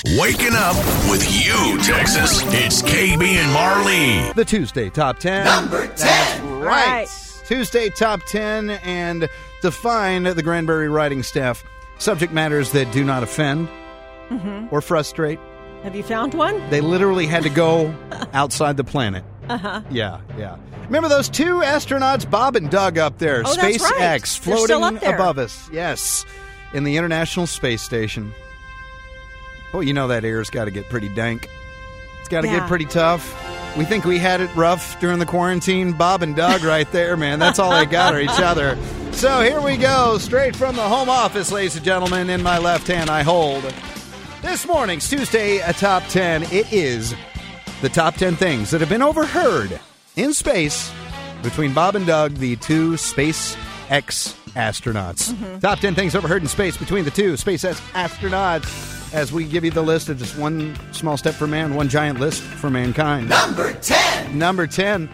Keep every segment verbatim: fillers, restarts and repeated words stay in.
Waking up with you, Texas. It's K B and Marley. The Tuesday Top ten. Number ten. That's right. right. Tuesday Top ten, and define the Granbury writing staff. Subject matters that do not offend Mm-hmm. or frustrate. Have you found one? They literally had to go outside the planet. Uh-huh. Yeah, yeah. Remember those two astronauts, Bob and Doug, up there? Oh, that's right. SpaceX They're floating still up there. above us. Yes, in the International Space Station. Oh, you know that air's got to get pretty dank. It's got to Yeah. get pretty tough. We think we had it rough during the quarantine. Bob and Doug right there, man. That's all they got are each other. So here we go, straight from the home office, ladies and gentlemen. In my left hand, I hold this morning's Tuesday a Top ten. It is the top ten things that have been overheard in space between Bob and Doug, the two SpaceX astronauts. Mm-hmm. Top ten things overheard in space between the two SpaceX astronauts. As we give you the list of just one small step for man, one giant list for mankind. Number ten. Number ten.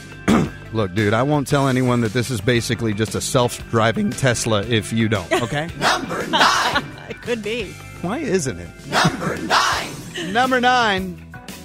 Look, dude, I won't tell anyone that this is basically just a self-driving Tesla if you don't, okay? Number nine. It could be. Why isn't it? Number nine. Number nine.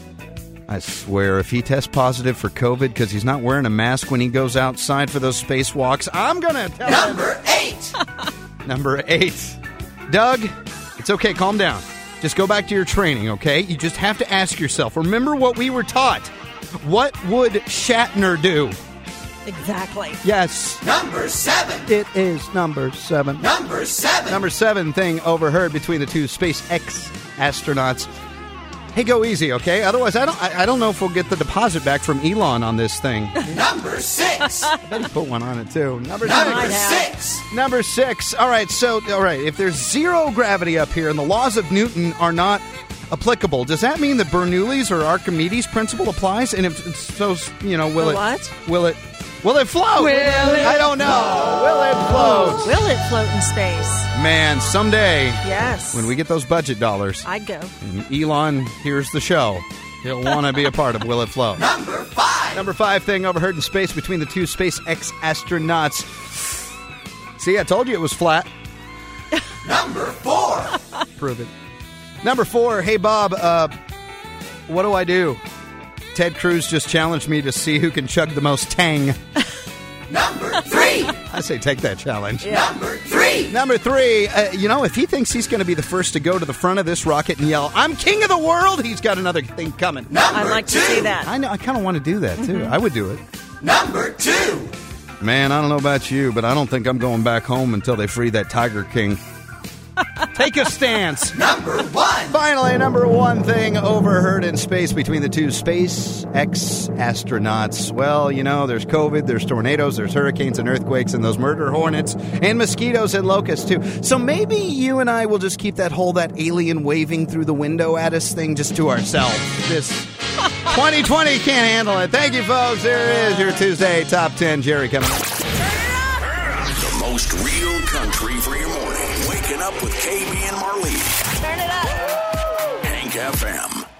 I swear, if he tests positive for COVID because he's not wearing a mask when he goes outside for those spacewalks, I'm going to tell him. Number eight. Number eight. Doug, it's okay. Calm down. Just go back to your training, okay? You just have to ask yourself, remember what we were taught. What would Shatner do? Exactly. Yes. Number seven. It is number seven. Number seven. Number seven thing overheard between the two SpaceX astronauts. Hey, go easy, okay? Otherwise, I don't I, I don't know if we'll get the deposit back from Elon on this thing. Number six. I bet he put one on it, too. Number Number six. six. Number six. All right, so, all right, if there's zero gravity up here and the laws of Newton are not applicable, does that mean that Bernoulli's or Archimedes' principle applies? And if so, you know, will The it... what? Will it... Will it float? Will it I don't know. Will it float? Will it float in space? Man, someday, Yes. when we get those budget dollars, I'd go. and Elon hears the show, he'll want to be a part of Will It Float? Number five. Number five thing overheard in space between the two SpaceX astronauts. See, I told you it was flat. Number four. Prove it. Number four, hey, Bob, uh, what do I do? Ted Cruz just challenged me to see who can chug the most Tang. Number three. I say take that challenge. Number three. Number three, uh, you know, if he thinks he's going to be the first to go to the front of this rocket and yell, I'm king of the world, he's got another thing coming. Number I'd like two. to see that. I know. I kind of want to do that, too. I would do it. Number two. Man, I don't know about you, but I don't think I'm going back home until they free that Tiger King. Take a stance. Number one. Finally, number one thing overheard in space between the two SpaceX astronauts. Well, you know, there's COVID, there's tornadoes, there's hurricanes and earthquakes, and those murder hornets, and mosquitoes and locusts, too. So maybe you and I will just keep that whole, that alien waving through the window at us thing just to ourselves. This twenty twenty can't handle it. Thank you, folks. There it is, your Tuesday Top ten. Jerry coming up. The most real country for your morning. Waking up with K B and Marley. Turn it up. Hank F M.